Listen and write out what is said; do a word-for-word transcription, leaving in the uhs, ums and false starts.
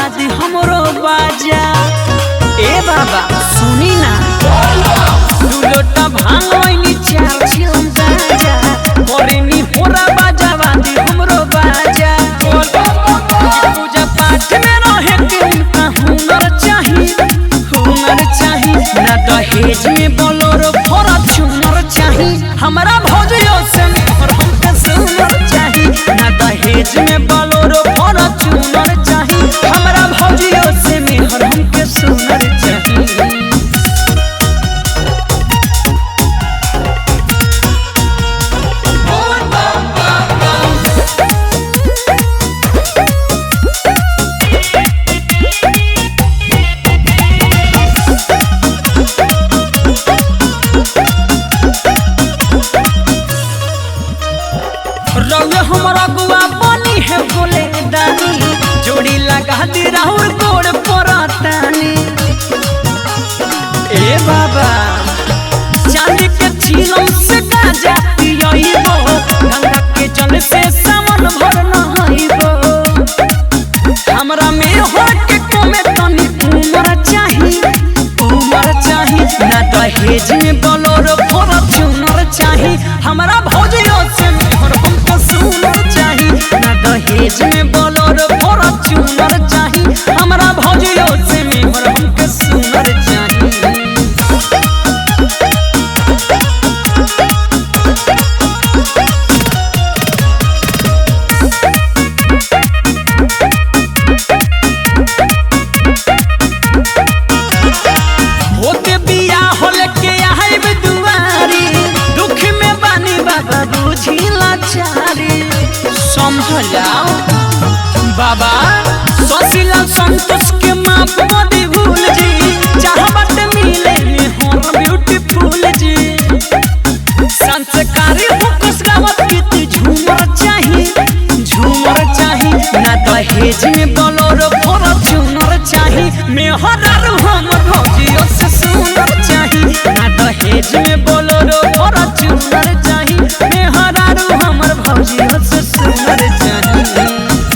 दी हमरो बाजा। ए बाबा सुनी ना दू लोटा भांग ओइनी चार चिलम गाजा मोरिनी होरा बाजा दी हमरो बाजा। पूजा पाठ में रहे के उनका हुनर चाही हुनर चाही ना दहेज में बोलोरो फॉर्च्यूनर चाही। हमरा भौजियो से और हमके सुनर चाही ना दहेज में बोलोरो फॉर्च्यूनर चाही। हमरा भौजियो से मेहर हमके सुनर चाही। रउए हमरा गुआ बनी है बोले दानी जोड़ी लगा दी राहुल गोड़ परातानी। ए बाबा चांदी के झीलम से गाजा पियइबो गंगा के जल से सावन भर नहाइबो। हमरा में हो के कमे तनी उमर चाही उमर चाही ना दहेज में बोलोरो फॉर्च्यूनर चाही। हमरा भौजियो से मेहर हमको सुनर चाही ना दहेज में बोलोरो फॉर्च्यूनर चाही। हमरा भौजियो से मेहर हमको सुनर चाही। होते बिया होले के आइब दुआरी दुख में बानी बाबा बुझी लाचारी। समझलाओ बाबा सोसिला संतोष के माफ मदी भूल जी चाहबट मिले में हम ब्यूटीफुल जी। संस्कारी हुकस गावत गीत झूमर चाही झूमर चाही ना दहेज में बोलोरो फॉर्च्यूनर चाही। मेहरारू हम भौजियो से सुनर चाही ना दहेज में बोलोरो फॉर्च्यूनर